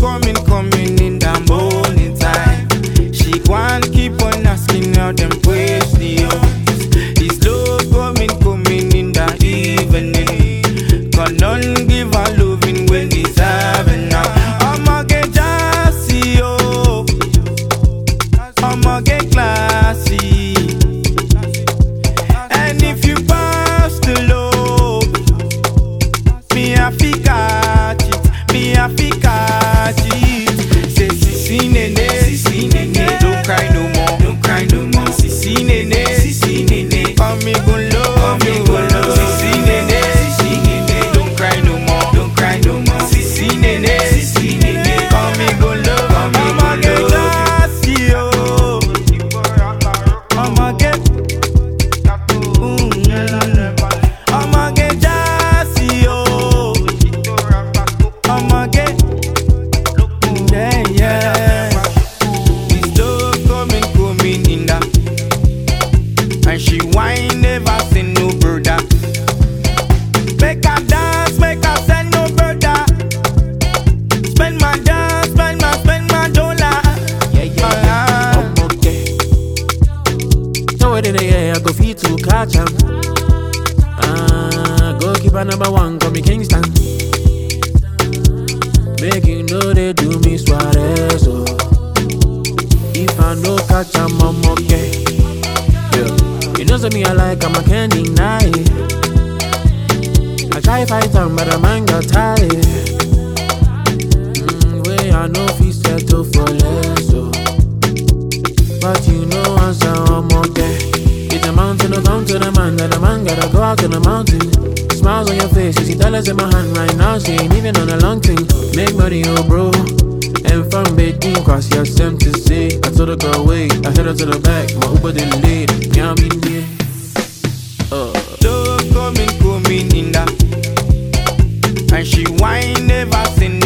coming in the morning time. She want keep on asking how them questions. It's love coming in the evening. Can none give her loving when it's having now. I'ma get jassy, oh. I'ma get classy. And if you pass the low, me I fi catch it, me I fi catch it. Say sissy nene, don't cry no more, don't cry no more. Sissy nene, come me go low, come me go low. Sissy nene, don't cry no more, don't cry no more. Sissy nene, come me go low, come me go low. I'ma get jassy, oh. I'ma get, I'ma get jassy, oh. I'ma get, yeah. It's love coming in that. And she whine, never send no brother. Make her dance, make her send no brother. Spend my dance, spend my dollar. I'm okay. So in the air, I go feed to catch 'em. Go keep a number one, call me Kingston. Make you know they do me Suarez, oh. If I no catch 'em, I'm okay. Yeah. You know, so me I like 'em, I can't deny it. I try fight 'em, but a man got tired. Way I know if he settle for less, oh. But you know once I'm okay. It's a mountain, no come to the man, that the man gotta go out to the mountain. Smiles on your face, you see dollars in my hand right now. She ain't even on a long thing. Make money, oh bro. And from Beijing, cross your sim to say. I told the girl, wait, I head her to the back. My Uber delayed, yeah, I mean, yeah. Love coming in that. And she whine, never send